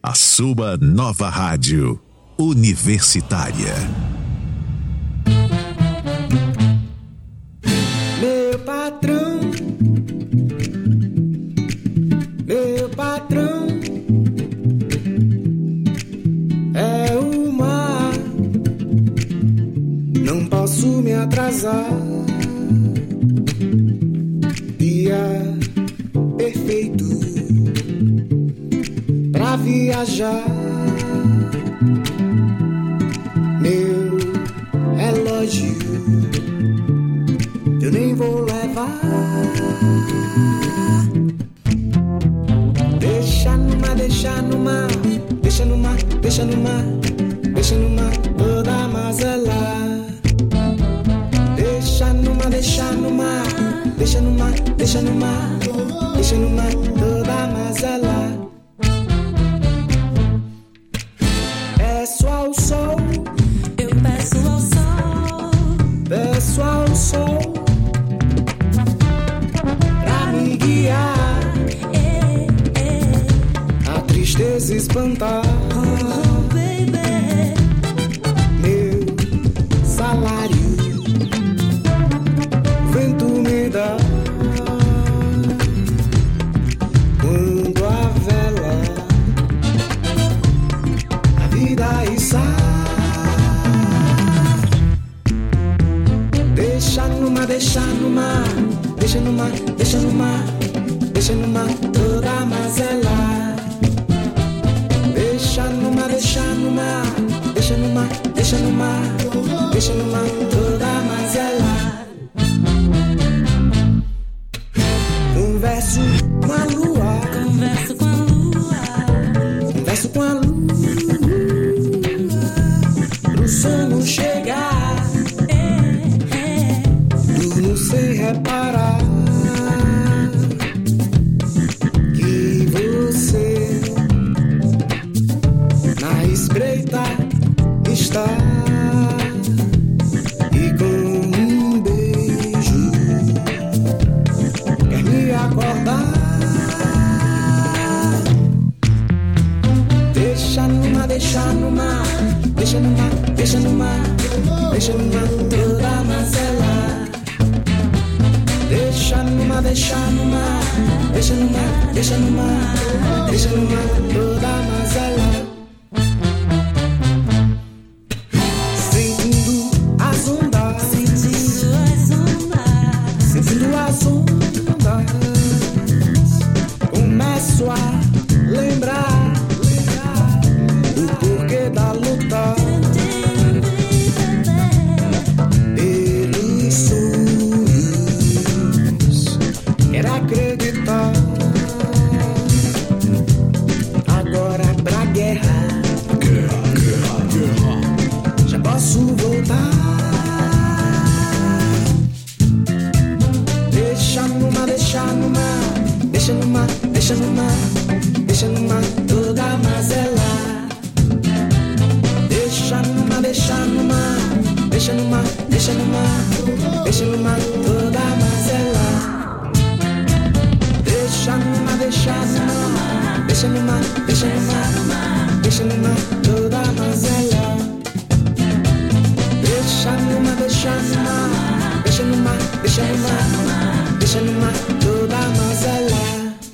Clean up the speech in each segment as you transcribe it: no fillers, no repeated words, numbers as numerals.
A sua nova rádio universitária. Meu patrão, é o mar. Não posso me atrasar. Dia perfeito pra viajar. Meu relógio eu nem vou levar. Deixa no mar, deixa no mar, deixa no mar, deixa no mar, deixa no mar toda mazela. Deixa no mar, deixa no mar, deixa no mar, deixa no mar, deixa no mar toda mazela. Peço ao sol, eu peço ao sol, peço ao sol pra me guiar, a tristeza espantar. oh baby, Meu salário vento me dá. Quando a vela a vida está. Deixa no mar, deixa no mar, deixa no mar, deixa no mar, deixa no mar toda a mazela. Deixa no mar, deixa no mar, deixa no mar, deixa no mar, deixa no mar toda a mazela. Converso com a lua, converso com a lua, converso com a lua, pro sono chegar, durmo sem reparar que você na espreita está. E com um beijo quer me acordar. Deixa no mar, deixa no mar, deixa no mar, deixa no mar, deixa no mar toda a mazela. Deixa no mar, deixa no mar, deixa no mar, deixa no mar, deixa no mar toda a mazela. Sentindo as ondas, sentindo as ondas, sentindo as ondas, começo a lembrar o porquê da luta pelos sonhos. Quero acreditar. Agora pra guerra, já posso voltar. Deixa no mar, deixa no mar, deixa no mar, deixa no mar, deixa no mar toda a mazela. Deixa no mar, deixa no mar, deixa no mar, deixa no mar, deixa no mar toda a mazela. Deixa no mar, deixa no mar, deixa no mar, deixa no mar, deixa no mar toda a mazela. Deixa no mar, deixa no mar, deixa no mar, deixa no mar, deixa no mar toda a mazela.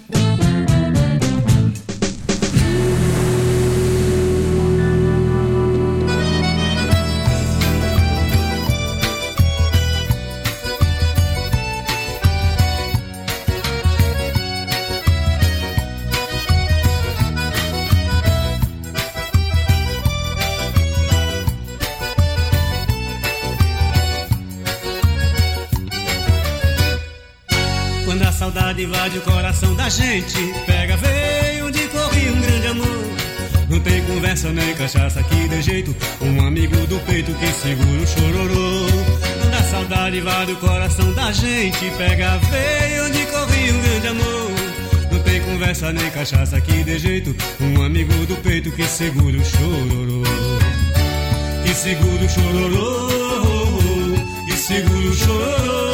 Quando a saudade invade o coração da gente, pega, veio onde corre um grande amor. Não tem conversa nem cachaça que dê jeito, um amigo do peito que segura o chororô. Quando a saudade invade o coração da gente, pega, veio onde corre um grande amor. Não tem conversa nem cachaça que dê jeito, um amigo do peito que segura o chororô. Que segura o chororô, que segura o chororô.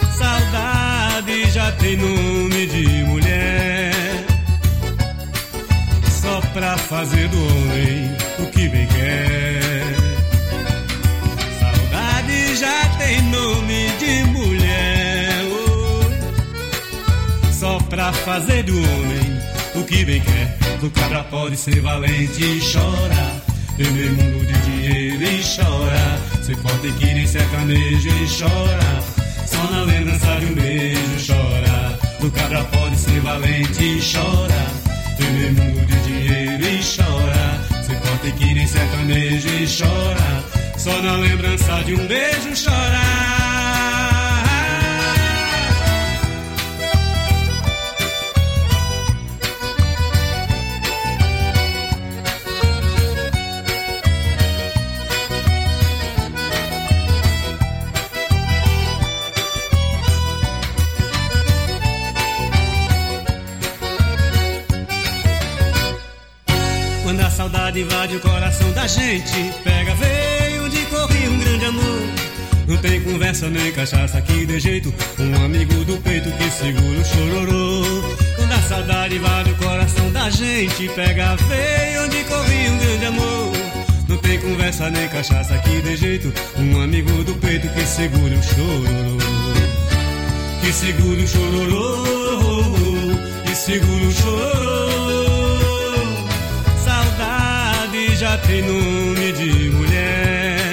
Saudade já tem nome de mulher. só pra fazer do homem o que bem quer. Saudade já tem nome de mulher, oh. Só pra fazer do homem o que bem quer. O cabra pode ser valente e chora, viver mundo de dinheiro e chora, ser forte que nem sertanejo e chora, só na lembrança de um beijo chora. O cabra pode ser valente e chora, viver mundo de dinheiro e chora, ser forte que nem sertanejo e chora, só na lembrança de um beijo chora. Quando a saudade invade o coração da gente, pega veio de correr um grande amor. Não tem conversa nem cachaça que dê jeito, um amigo do peito que segura o chororô. Quando a saudade invade o coração da gente, pega veio de correr um grande amor. Não tem conversa nem cachaça que dê jeito, um amigo do peito que segura o chororô. Que segura o chororô, que segura o chororô. Saudade já tem nome de mulher,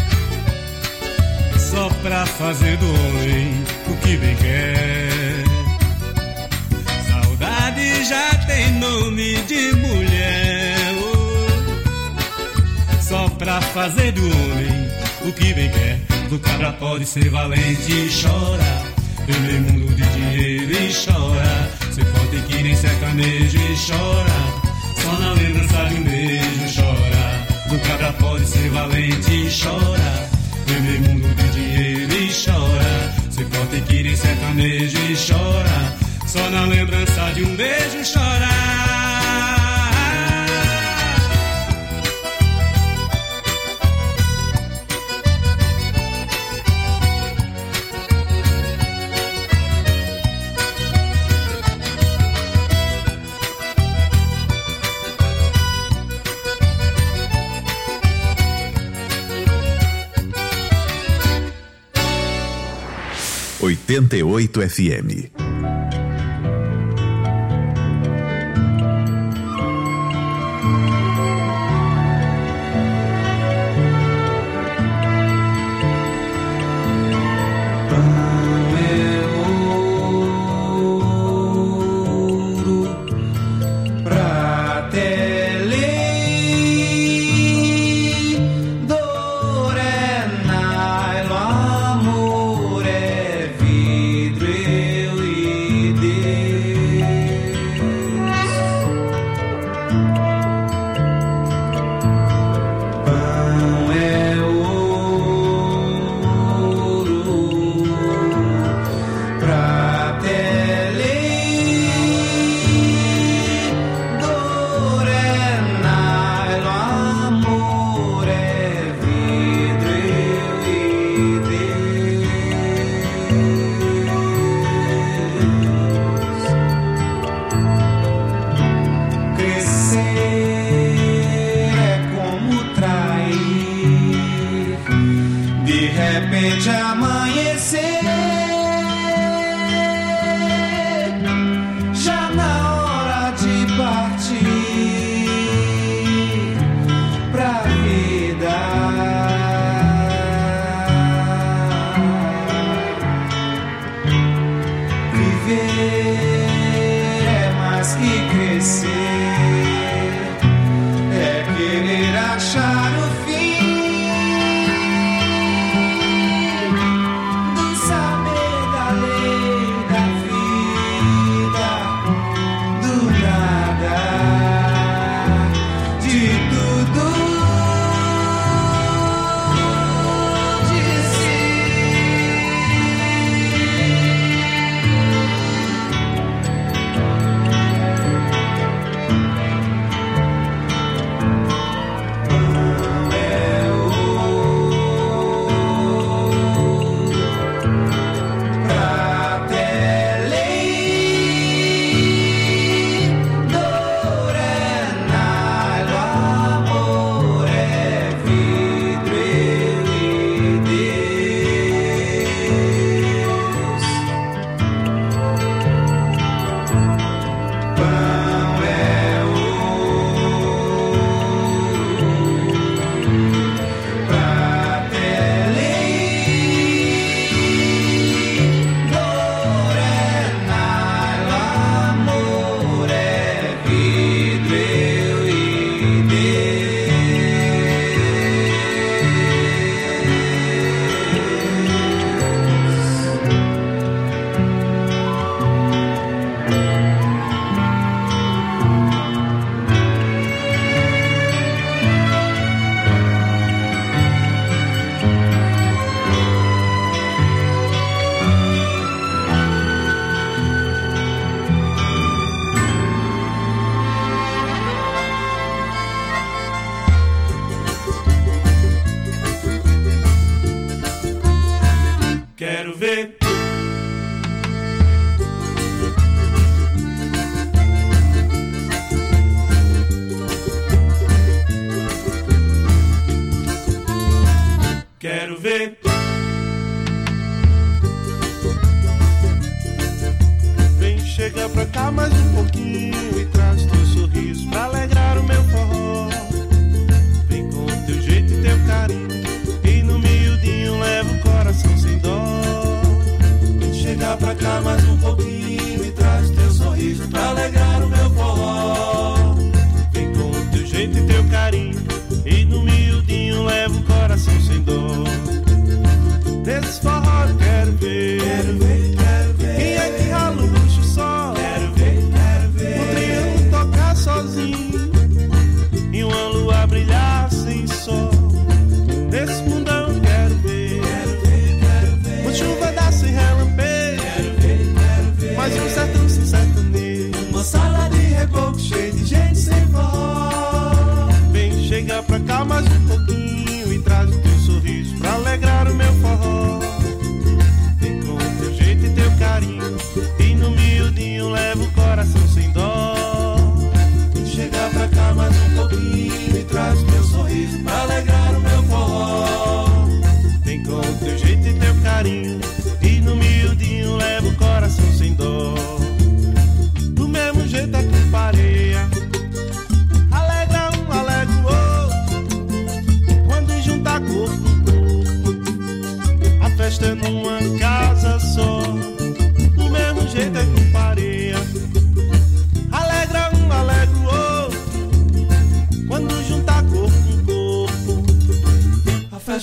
só pra fazer do homem o que bem quer. Saudade já tem nome de mulher, oh. Só pra fazer do homem o que bem quer. Do cabra pode ser valente e chora, viver mundo de dinheiro e chora, ser forte que nem sertanejo e chora, só na lembrança de um beijo chora. Do cabra pode ser valente e chora, viver mundo de dinheiro e chora, ser forte que nem sertanejo e chora, só na lembrança de um beijo chora. FM 88 FM. Amor é vidro, eu e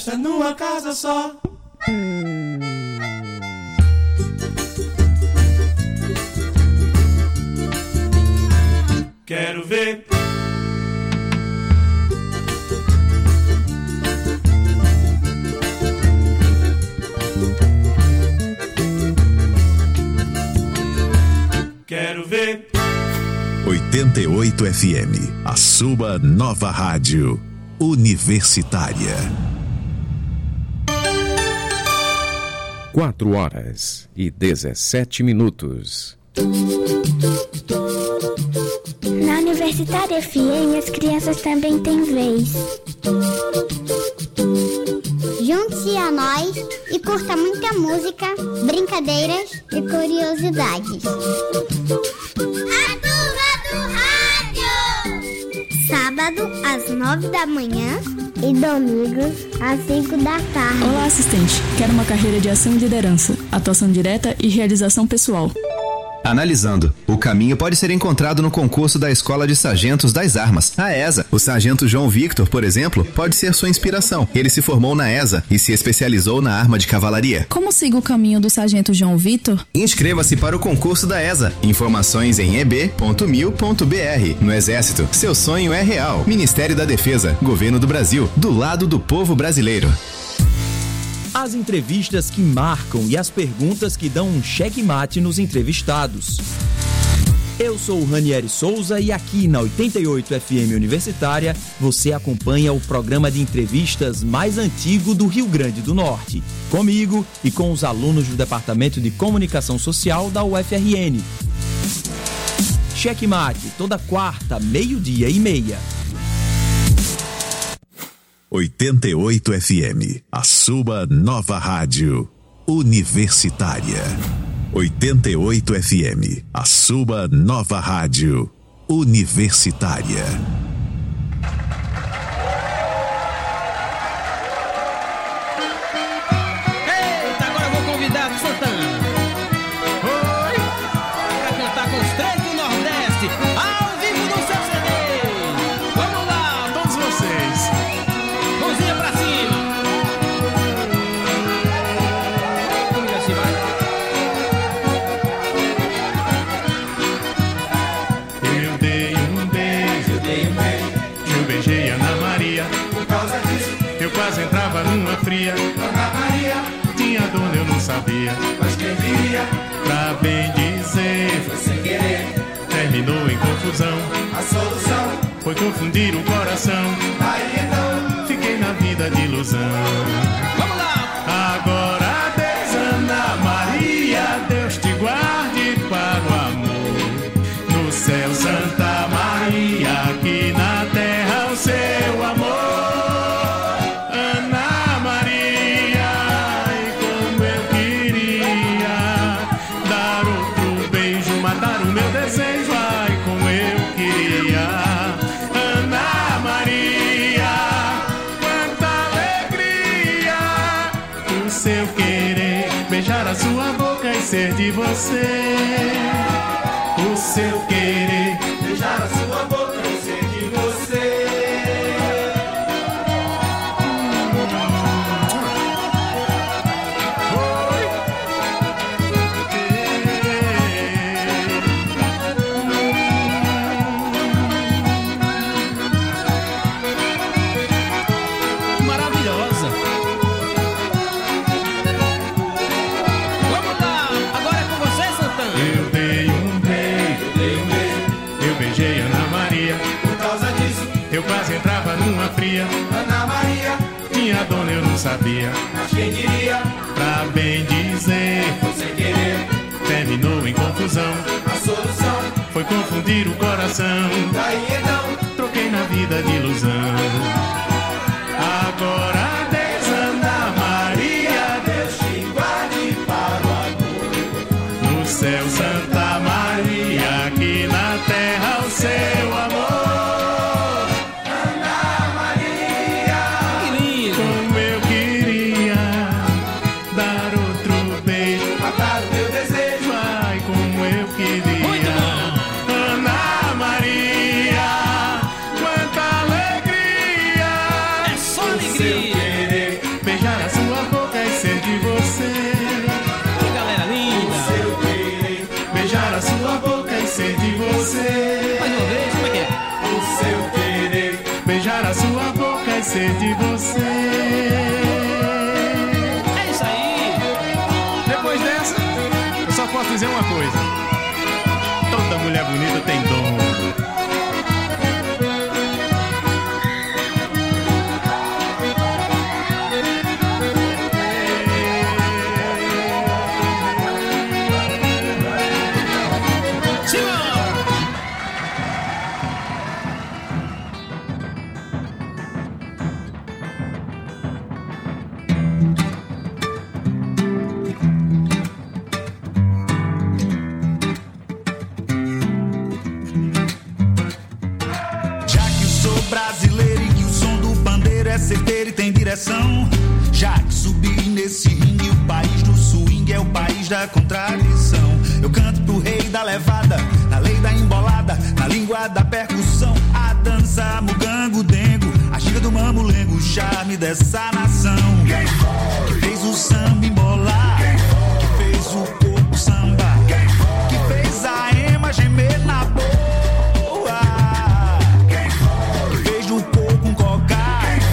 criança numa casa só. Quero ver. Quero ver. 88 FM, a sua nova rádio universitária. 4h17. Na Universitária FM, as crianças também têm vez. Junte-se a nós e curta muita música, brincadeiras e curiosidades. A Turma do Rádio! Sábado, às 9 da manhã e domingos, às 5 da tarde. Olá, assistente. Quero uma carreira de ação e liderança, atuação direta e realização pessoal. Analisando. O caminho pode ser encontrado no concurso da Escola de Sargentos das Armas, a ESA. O sargento João Victor, por exemplo, pode ser sua inspiração. Ele se formou na ESA e se especializou na arma de cavalaria. Como sigo o caminho do sargento João Victor? Inscreva-se para o concurso da ESA. Informações em eb.mil.br. No Exército, seu sonho é real. Ministério da Defesa, Governo do Brasil, do lado do povo brasileiro. As entrevistas que marcam e as perguntas que dão um checkmate nos entrevistados. Eu sou o Ranieri Souza e aqui na 88 FM Universitária você acompanha o programa de entrevistas mais antigo do Rio Grande do Norte. Comigo e com os alunos do Departamento de Comunicação Social da UFRN. Checkmate, toda quarta, 12:30. 88 FM, a sua nova rádio universitária. 88 FM, a sua nova rádio universitária. Eita, agora eu vou convidar o Santana. Oi! Pra cantar com os três do Nordeste, ao vivo no seu CD. Vamos lá, todos vocês. Mãozinha pra cima. Vamos assim, vai. Eu dei um beijo, eu beijei Ana Maria. Por causa disso, eu quase entrava numa fria. Ana Maria tinha dona, eu não sabia. Mas quem diria, pra bem dizer, foi sem querer. Terminou em confusão. A solução foi confundir o coração. Aí então, fiquei na vida de ilusão. Vamos lá. Agora adeus, Ana Maria, Deus te guarde para o amor. No céu, Santa Maria, aqui na terra o seu amor. Ana Maria, e como eu queria dar outro beijo, matar o meu desejo, ai como eu queria. Ana Maria, quanta alegria, o seu querer, beijar a sua boca e ser de você. O seu querer, beijar a sua boca e ser de você. Maravilhosa. Vamos lá, agora é com você, Santana. Eu dei um beijo, eu beijei Ana Maria. Por causa disso, eu quase entrava numa fria. Ana Maria tinha dona, eu não sabia. Mas quem diria, pra bem dizer, foi sem querer. Terminou em confusão. A solução foi confundir o coração. Daí então, troquei na vida de ilusão. Agora adeus, Ana Maria, Deus te guarde para o amor. No céu, Santa Maria, aqui na terra o seu amor. Ana Maria, Que lindo. como eu queria dar outro beijo, matar o meu desejo, ai como eu queria. Muito bom. Ana Maria, quanta alegria. esquecer de você. É isso aí. Depois dessa, eu só posso dizer uma coisa: toda mulher bonita tem dom. Certeiro e tem direção. Já que subi nesse ringue, o país do swing é o país da contradição. Eu canto pro rei da levada, na lei da embolada, na língua da percussão. A dança, mugango, dengo, a ginga do mamulengo, o charme dessa nação. Que fez o samba embolar, que fez o corpo samba, que fez a ema gemer na boa, que fez do corpo um cocar,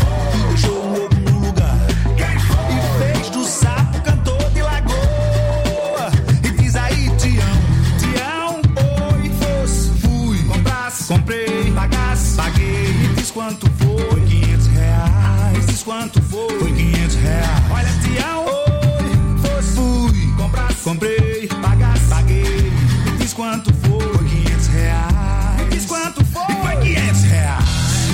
comprei, pagasse, paguei, me diz quanto foi, R$500, diz quanto foi, R$500. Olha, Tião, oi, fui, comprasse, comprei, pagasse, paguei, me diz quanto foi, R$500, me diz quanto foi, R$500.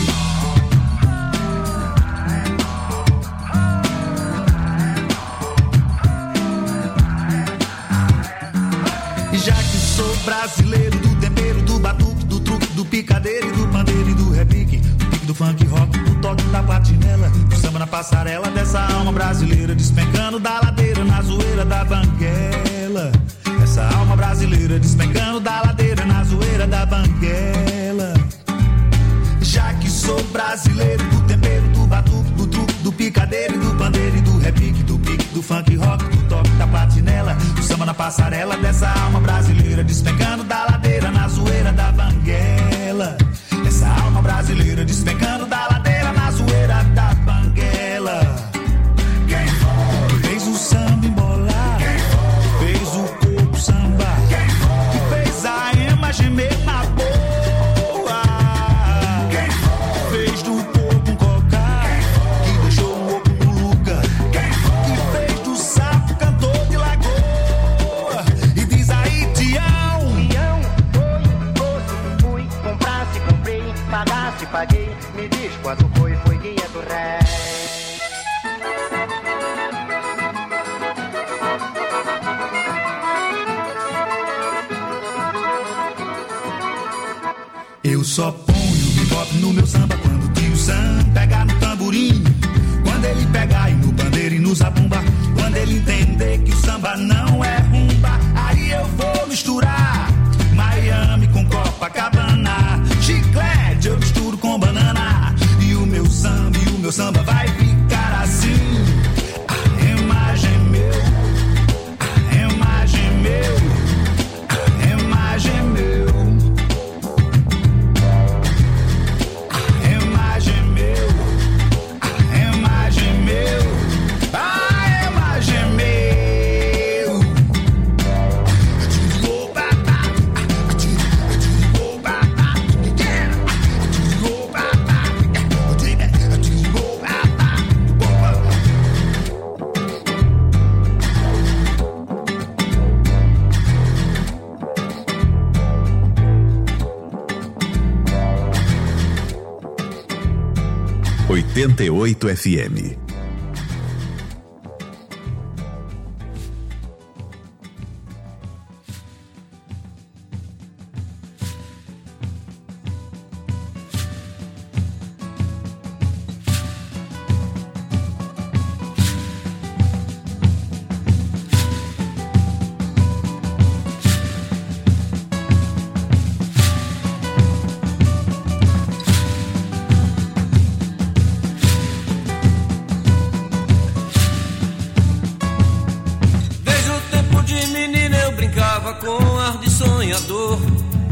E já que sou brasileiro do tempero, do batuque, do truque, do picadeiro, do pandeiro e do repique, do pique do funk rock, do toque da platinela, do samba na passarela dessa alma brasileira, despencando da ladeira na zoeira da banguela. Essa alma brasileira despencando da ladeira na zoeira da banguela. Já que sou brasileiro do tempero, do batuque, do truque, do picadeiro, do pandeiro e do repique, do pique, do funk rock, do toque da platinela, do samba na passarela dessa alma brasileira, despencando da ladeira na zoeira da banguela. Essa alma brasileira despencando da ladeira na zoeira da banguela. Que fez o samba embolar, que fez o corpo samba, que fez a ema gemer na boa, fez do corpo um cocar, que deixou o oco no lugar, que fez do sapo cantor de lagoa. E diz aí, Tião, fui, comprasse, comprei, pagasse, paguei, me diz quanto foi R$500. Eu só ponho bebop no meu samba quando o tio Sam pegar no tamborim, quando ele pegar e no pandeiro e no zabumba, quando ele entender que o samba não é rumba, aí eu vou misturar Miami com Copacabana, chiclete eu misturo com banana, e o meu samba vai ficar assim. A imagem meu, a imagem meu, a imagem meu. ...88 FM. Com ar de sonhador,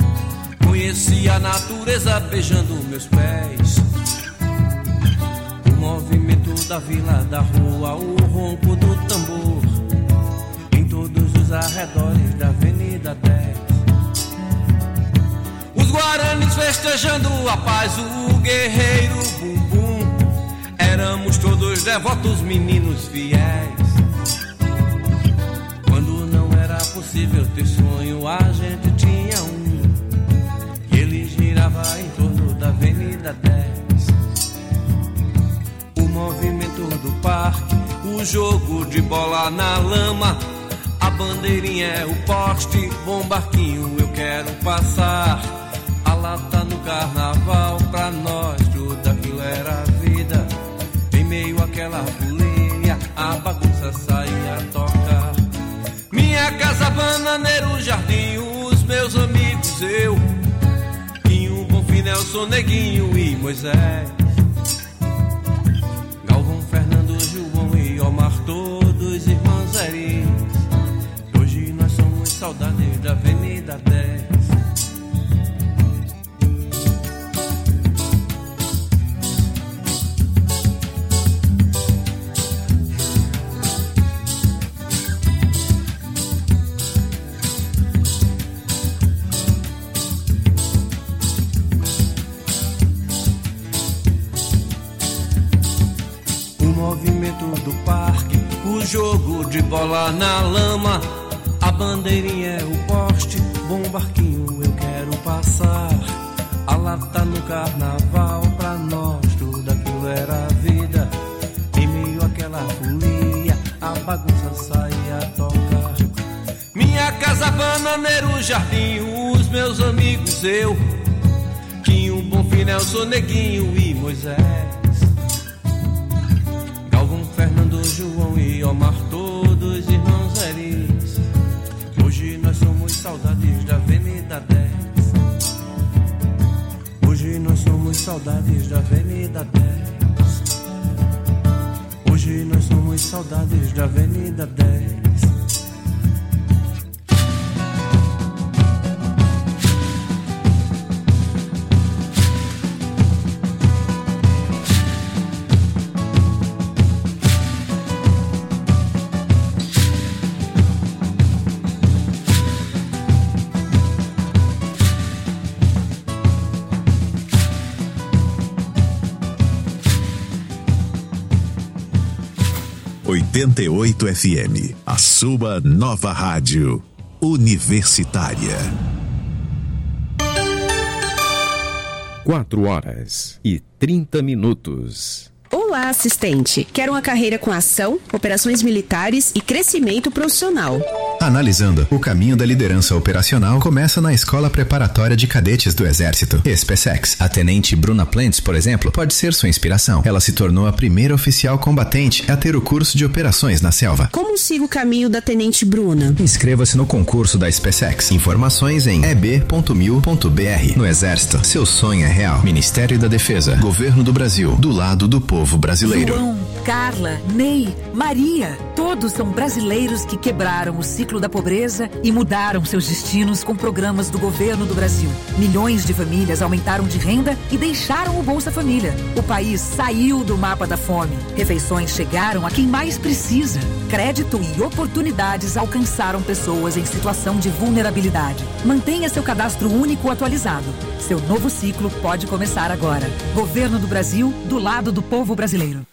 conheci a natureza beijando meus pés. da vila, da rua, o ronco do tambor. Em todos os arredores da Avenida 10. Os guaranis festejando a paz, o guerreiro bumbum. Éramos todos devotos, meninos fiéis. Quando não era possível ter sonho, a gente tinha um. E ele girava em torno da Avenida 10. O movimento do parque, o jogo de bola na lama. A bandeirinha é o poste, bom barquinho eu quero passar. A lata no carnaval, pra nós tudo aquilo era vida. Em meio àquela folia, a bagunça saía a tocar. Minha casa, bananeiro, jardim, os meus amigos, eu. Quinho, Bonfim, Nelson, Neguinho e Moisés. Galvão, Fernando, João e Omar, todos irmãos eris. Hoje nós somos saudades da Avenida 10. Do parque, o jogo de bola na lama. A bandeirinha é o poste, bom barquinho eu quero passar. A lata no carnaval, pra nós tudo aquilo era vida. Em meio àquela folia, a bagunça saía a tocar. Minha casa, bananeiro, jardim, os meus amigos, eu. Quinho, Bonfim, Nelson, Neguinho e Moisés. Fernando, João e Omar, todos irmãos eris. Hoje nós somos saudades da Avenida 10. Hoje nós somos saudades da Avenida 10. Hoje nós somos saudades da Avenida 10. ...88 FM, a sua nova rádio universitária. 4h30. Olá, assistente. Quero uma carreira com ação, operações militares e crescimento profissional. Analisando, o caminho da liderança operacional começa na Escola Preparatória de Cadetes do Exército, SpaceX. A tenente Bruna Plentes, por exemplo, pode ser sua inspiração. Ela se tornou a primeira oficial combatente a ter o curso de operações na selva. Como sigo o caminho da tenente Bruna? Inscreva-se no concurso da SpaceX. Informações em eb.mil.br. No Exército, seu sonho é real. Ministério da Defesa, Governo do Brasil, do lado do povo brasileiro. João, Carla, Ney, Maria, todos são brasileiros que quebraram o ciclo da pobreza e mudaram seus destinos com programas do governo do Brasil. Milhões de famílias aumentaram de renda e deixaram o Bolsa Família. O país saiu do mapa da fome. Refeições chegaram a quem mais precisa. Crédito e oportunidades alcançaram pessoas em situação de vulnerabilidade. Mantenha seu cadastro único atualizado. Seu novo ciclo pode começar agora. Governo do Brasil, do lado do povo brasileiro.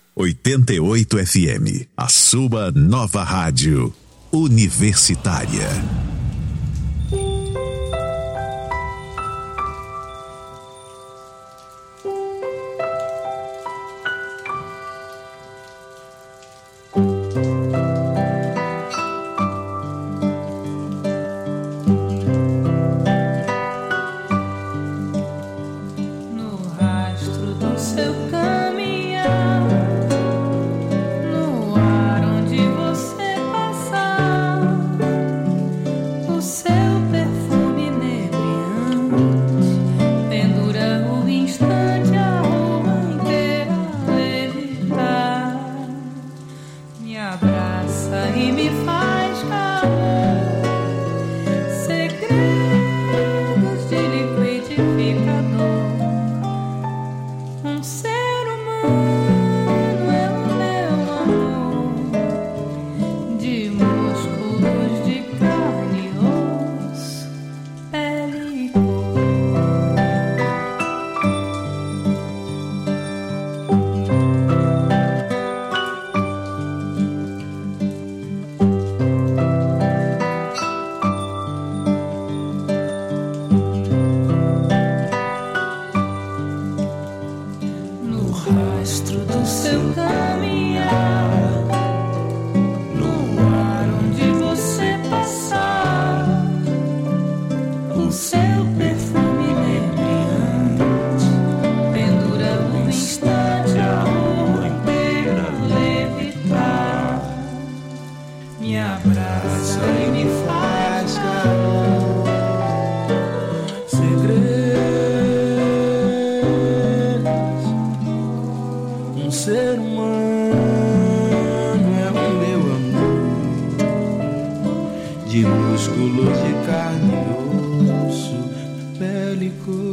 88 FM, a sua nova rádio universitária. Um ser humano seu caminhar, no ar onde você passar, o seu perfume inebriante pendura um instante a rua inteira levitar. Me abraça e me faz calor. Um ser humano é o meu amor, de músculo, de carne e osso, pele e cor.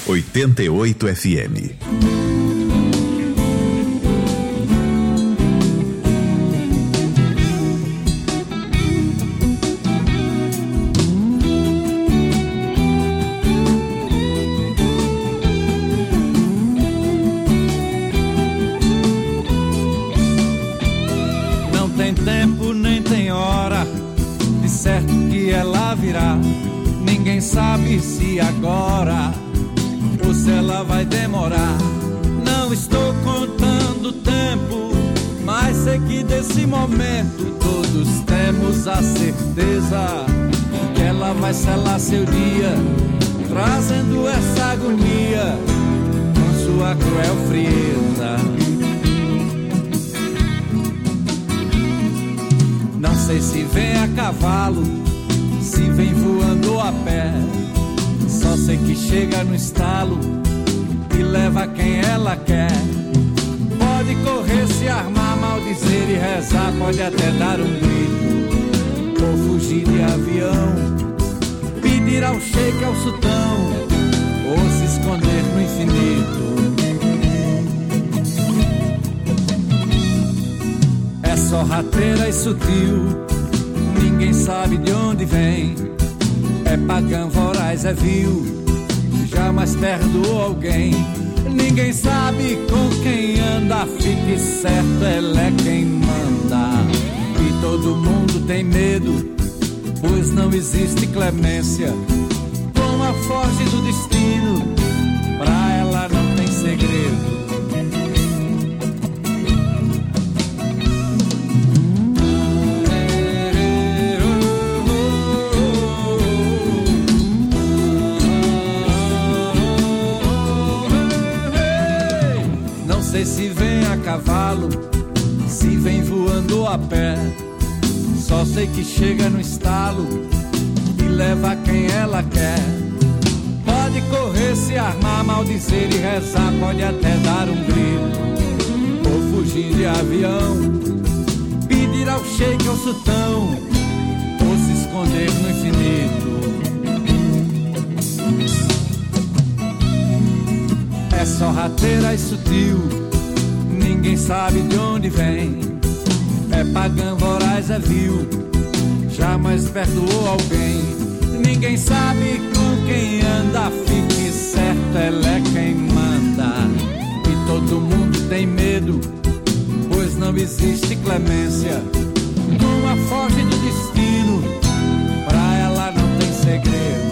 88 FM. Não tem tempo nem tem hora, de certo que ela virá. Ninguém sabe se agora ou se ela vai demorar. Não estou contando o tempo, mas sei que desse momento todos temos a certeza que ela vai selar seu dia, trazendo essa agonia com sua cruel frieza. Não sei se vem a cavalo, se vem voando ou a pé, só sei que chega no estalo e leva quem ela quer. Pode correr, se armar, maldizer e rezar, pode até dar um grito ou fugir de avião, pedir ao sheik, ao sultão, ou se esconder no infinito. É sorrateira e sutil, ninguém sabe de onde vem. É pagã, voraz, é vil, jamais perdoou alguém. Ninguém sabe com quem anda, fique certo, ela é quem manda. E todo mundo tem medo, pois não existe clemência. Como a foge do destino, pra ela não tem segredo. Não sei se vem a cavalo, se vem voando a pé, só sei que chega no estalo e leva quem ela quer. Pode correr, se armar, maldizer e rezar, pode até dar um grito ou fugir de avião, pedir ao sheik, ao sultão, ou se esconder no infinito. É sorrateira e sutil, ninguém sabe de onde vem. É pagã, voraz, é vil, jamais perdoou alguém. Ninguém sabe com quem anda, fique certo, ela é quem manda. E todo mundo tem medo, pois não existe clemência. Como a foge do destino, pra ela não tem segredo.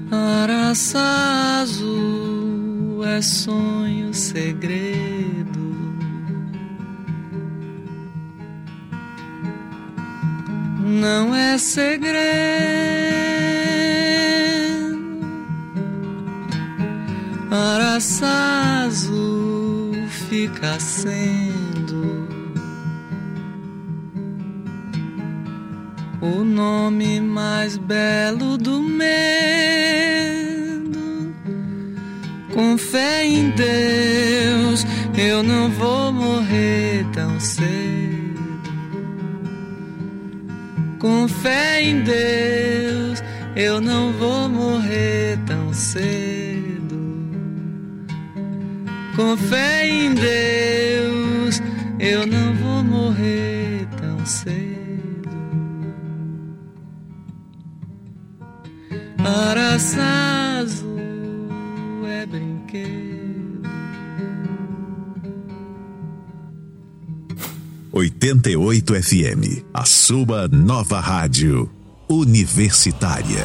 Araçá azul é sonho, segredo. Não é segredo. Araçá azul fica sendo o nome mais belo do medo. Com fé em Deus, eu não vou morrer tão cedo. Com fé em Deus, eu não vou morrer tão cedo. Com fé em Deus, eu não vou morrer tão cedo. Araçá azul é brinquedo. 88 FM, a sua nova rádio universitária.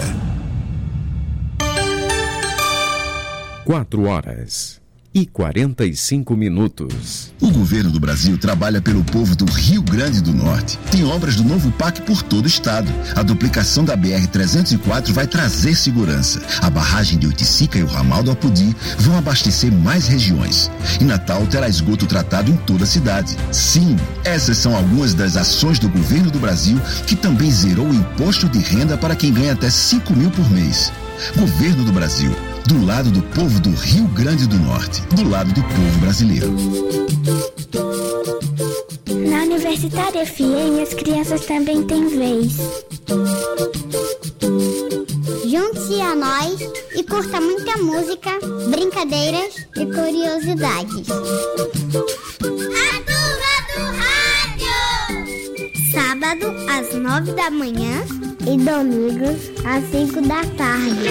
4h45. O governo do Brasil trabalha pelo povo do Rio Grande do Norte. Tem obras do novo PAC por todo o estado. A duplicação da BR-304 vai trazer segurança. A barragem de Oiticica e o ramal do Apodi vão abastecer mais regiões. E Natal terá esgoto tratado em toda a cidade. Sim, essas são algumas das ações do governo do Brasil, que também zerou o imposto de renda para quem ganha até 5 mil por mês. Governo do Brasil, do lado do povo do Rio Grande do Norte, do lado do povo brasileiro. Na Universitária FM, as crianças também têm vez. Junte-se a nós e curta muita música, brincadeiras e curiosidades. A turma do rádio! Sábado às 9 da manhã e domingos às 5 da tarde.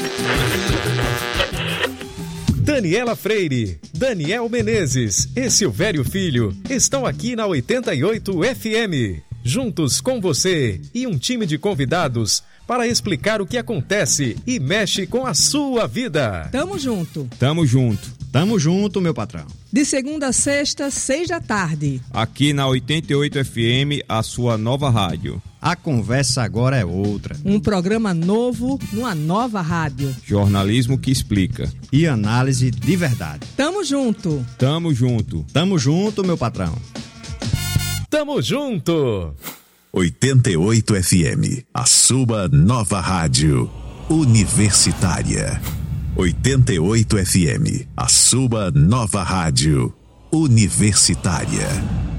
Daniela Freire, Daniel Menezes e Silvério Filho estão aqui na 88 FM, juntos com você e um time de convidados para explicar o que acontece e mexe com a sua vida. Tamo junto. Tamo junto. Tamo junto, meu patrão. De segunda a sexta, 6 da tarde. Aqui na 88 FM, a sua nova rádio. A conversa agora é outra. Um programa novo numa nova rádio. Jornalismo que explica. E análise de verdade. Tamo junto. Tamo junto. Tamo junto, meu patrão. Tamo junto. 88 FM, a sua nova rádio universitária. 88 FM, a sua nova rádio universitária.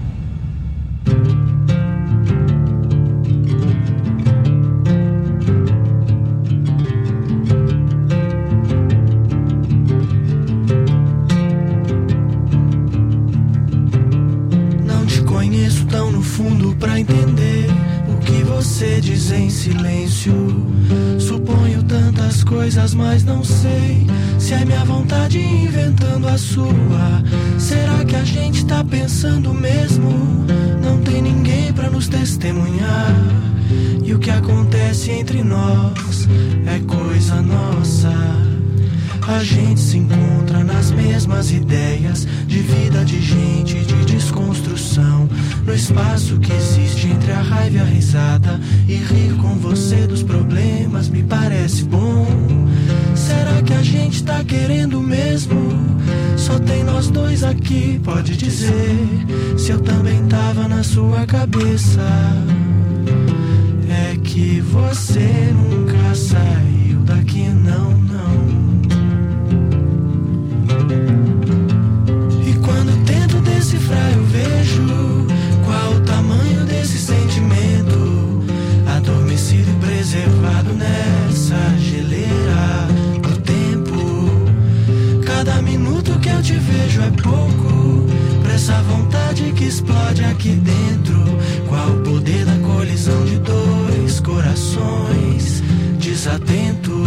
Não te conheço tão no fundo pra entender o que você diz em silêncio. Suponho tantas coisas, mas não sei se é minha vontade inventando a sua. Será que a gente tá pensando mesmo? Não tem ninguém pra nos testemunhar. E o que acontece entre nós é coisa nossa. A gente se encontra nas mesmas ideias de vida, de gente, de desconstrução. No espaço que existe entre a raiva e a risada. E rir com você dos problemas me parece bom. Será que a gente tá querendo mesmo? Só tem nós dois aqui, pode dizer se eu também tava na sua cabeça. É que você nunca saiu daqui, não, não. E quando tento decifrar eu vejo qual o tamanho desse sentimento, adormecido e preservado nessa geleira do tempo. Cada minuto que eu te vejo é pouco pra essa vontade que explode aqui dentro. Qual o poder da colisão de dois corações desatentos?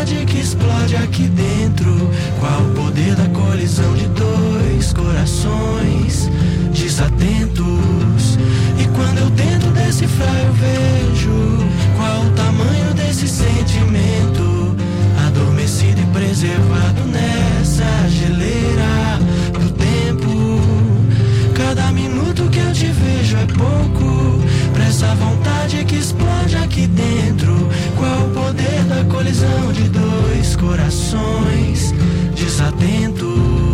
vontade que explode aqui dentro? Qual o poder da colisão de dois corações desatentos? E quando eu tento decifrar eu vejo qual o tamanho desse sentimento, adormecido e preservado nessa geleira do tempo. Cada minuto que eu te vejo é pouco pra essa vontade que explode aqui dentro. Qual o poder da colisão de dois corações desatentos?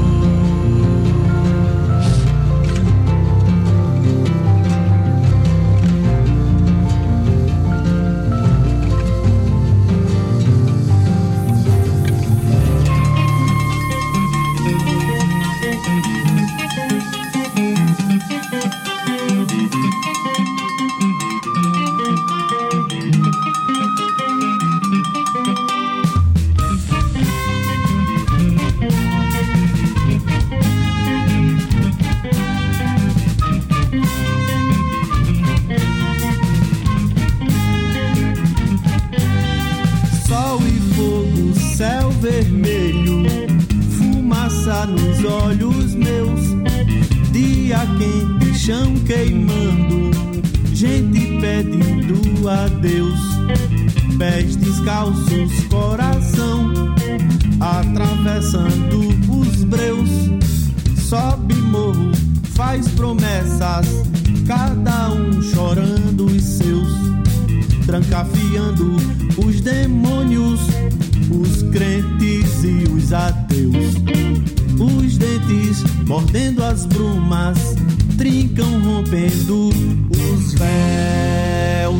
Nos olhos meus, dia quente, chão queimando, gente pedindo adeus, pés descalços, coração atravessando os breus, sobe morro, faz promessas, cada um chorando os seus, trancafiando os demônios, os crentes e os ateus. Os dentes mordendo as brumas, trincam rompendo os véus.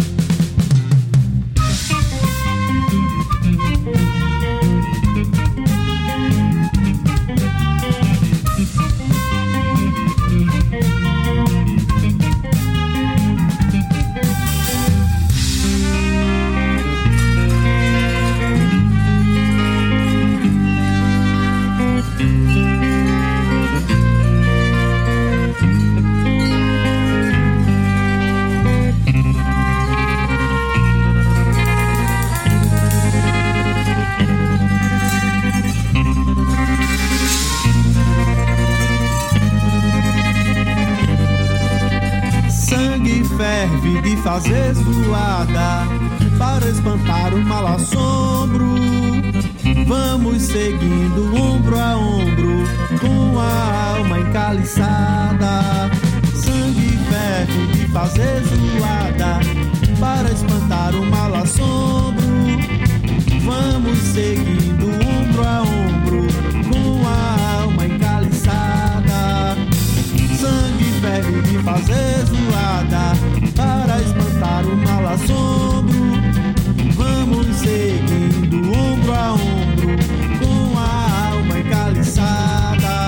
Ferve de fazer zoada para espantar o mal assombro. Vamos seguindo ombro a ombro com a alma encaliçada. Sangue ferve de fazer zoada para espantar o mal assombro. Vamos seguindo ombro a ombro com a alma encaliçada. Sangue ferve de fazer zoada para espantar o mal assombro. Vamos seguindo ombro a ombro com a alma encaliçada.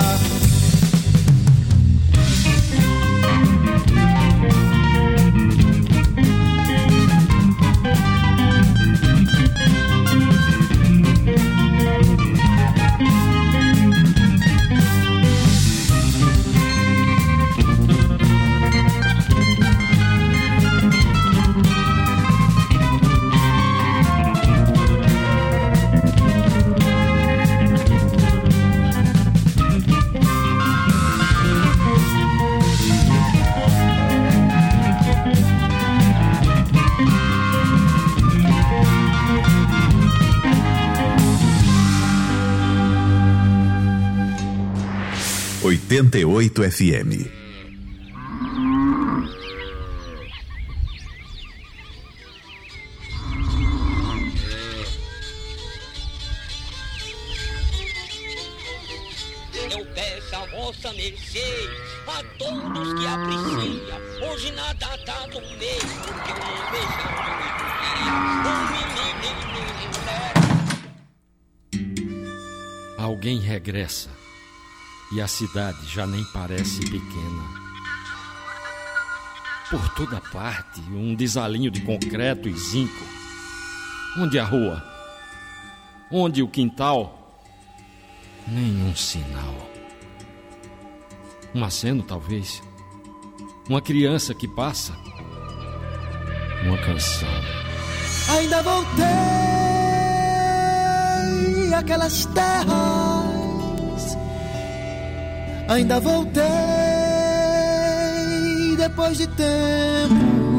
...88 FM. Eu peço a vossa mercê, a todos que aprecia, hoje nada tá no meio, porque eu não vejo um menino. Alguém regressa. E a cidade já nem parece pequena. Por toda parte, um desalinho de concreto e zinco. Onde a rua? Onde o quintal? Nenhum sinal. Um aceno, talvez. Uma criança que passa. Uma canção. Ainda vou ter aquelas terras. Ainda voltei depois de tempos.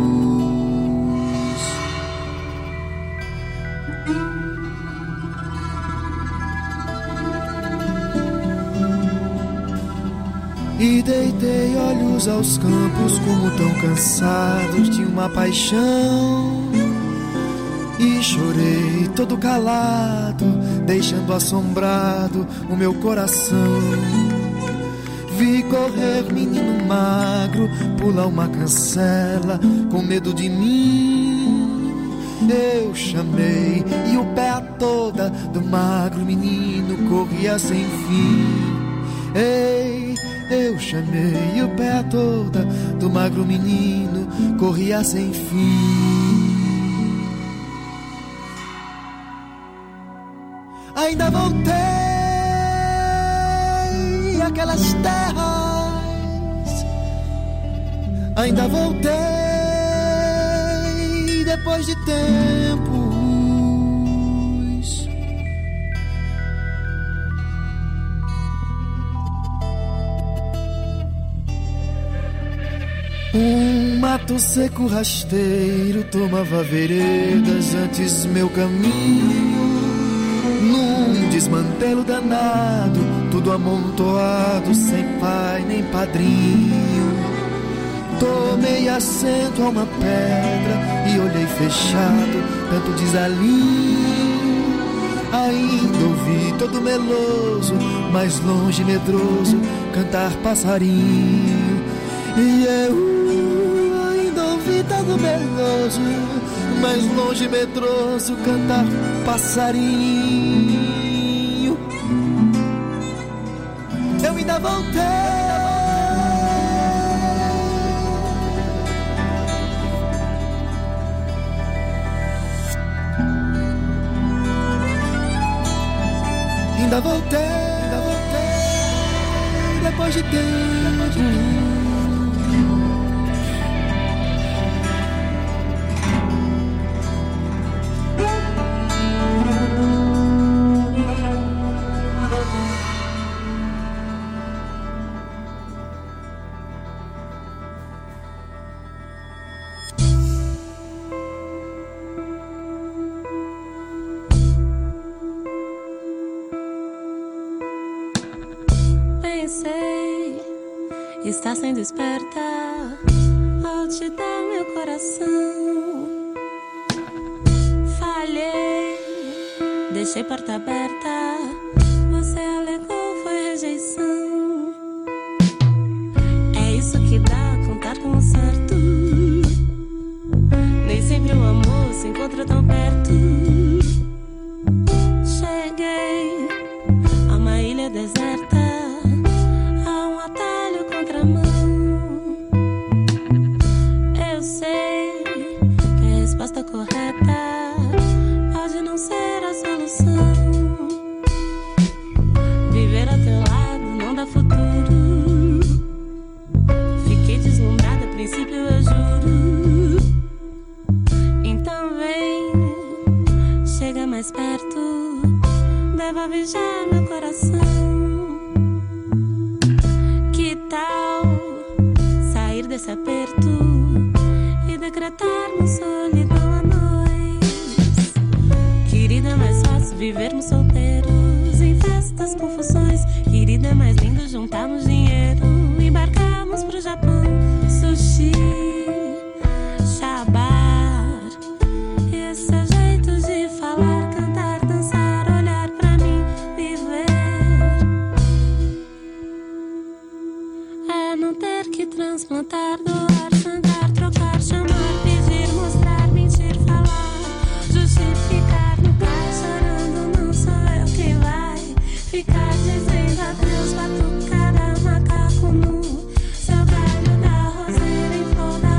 E deitei olhos aos campos como tão cansados de uma paixão. E chorei todo calado, deixando assombrado o meu coração. Vi correr menino magro, pular uma cancela com medo de mim. Eu chamei e o pé a toda do magro menino corria sem fim. Ei, eu chamei e o pé a toda do magro menino corria sem fim. Ainda voltei aquelas terras. Ainda voltei depois de tempos. Um mato seco rasteiro tomava veredas antes meu caminho. Num desmantelo danado, tudo amontoado, sem pai nem padrinho. Tomei assento a uma pedra e olhei fechado, tanto desalinho. Ainda ouvi todo meloso, mais longe medroso, cantar passarinho. E eu ainda ouvi todo meloso, mais longe medroso, cantar passarinho. Eu ainda voltei. Ainda voltei, depois de tempo. Está sendo esperta ao te dar meu coração. Falhei, deixei porta aberta. Você alegou, foi rejeição. É isso que dá contar com o certo. Nem sempre o amor se encontra tão perto. Cheguei a uma ilha deserta. Eu sei que a resposta correta pode não ser a solução. Viver ao teu lado não dá futuro. Fiquei deslumbrada, a princípio eu juro. Então vem, chega mais perto, devolve já meu coração. Que tal sair desse aperto e decretarmos solidão a nós? Querida, é mais fácil vivermos solteiros em festas, confusões. Querida, é mais lindo juntarmos dinheiro, embarcarmos pro Japão. Sushi, shabar, e esse é o jeito de falar, cantar, dançar, olhar pra mim, viver. É não ter que transplantar, doar, sangrar, trocar, chamar, pedir, mostrar, mentir, falar, justificar no cais, chorando, não sou eu quem vai ficar dizendo adeus, batucada, macaco nu, seu galho da roseira em flor da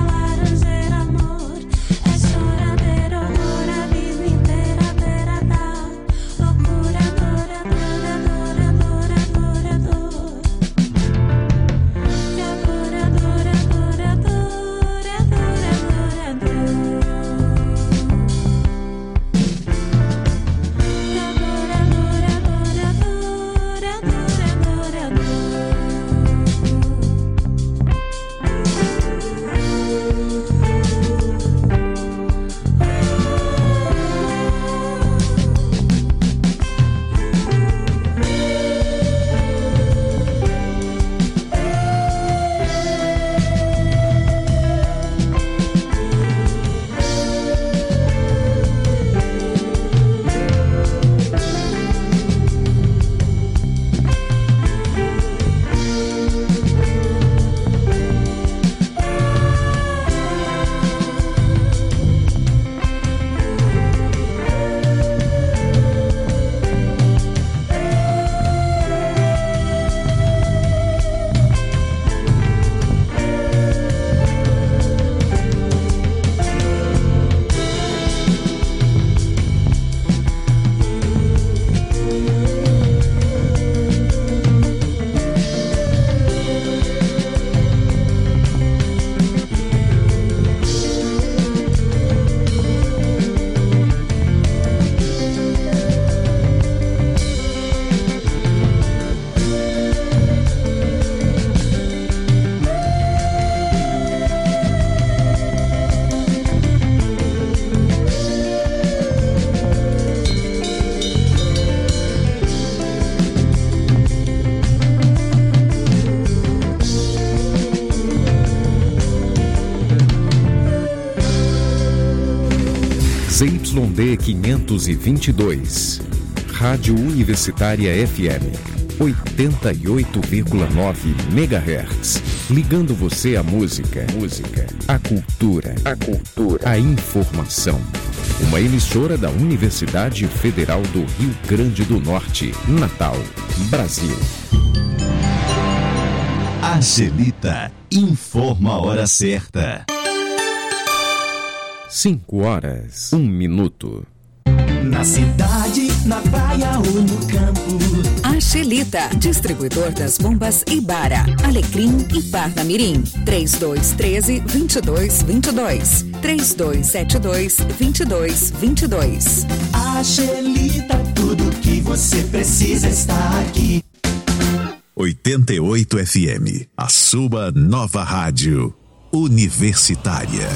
YD 522. Rádio Universitária FM 88,9 MHz. Ligando você à música, à cultura, à informação. Uma emissora da Universidade Federal do Rio Grande do Norte, Natal, Brasil. Angelita informa a hora certa. 5h01. Na cidade, na praia ou no campo. Angelita, distribuidor das bombas Ibara, Alecrim e Parnamirim. 3213-2222. 3272-2222. Angelita, tudo que você precisa está aqui. 88 FM, a sua nova rádio universitária.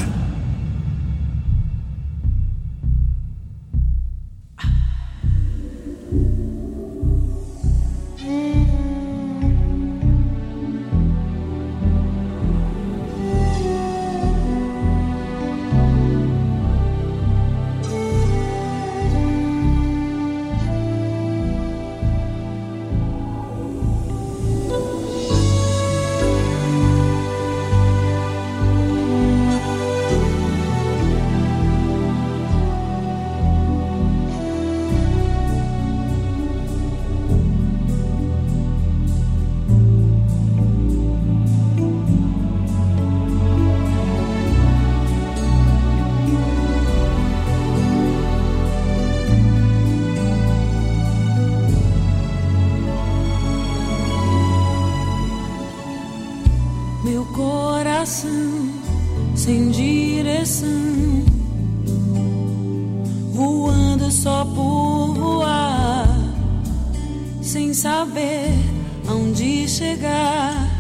sem direção, voando só por voar, sem saber aonde chegar,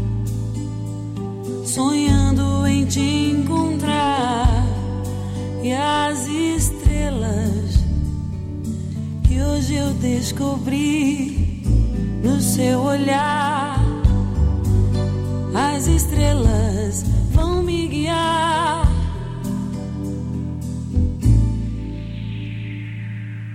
sonhando em te encontrar. E as estrelas que hoje eu descobri no seu olhar, as estrelas vão me guiar.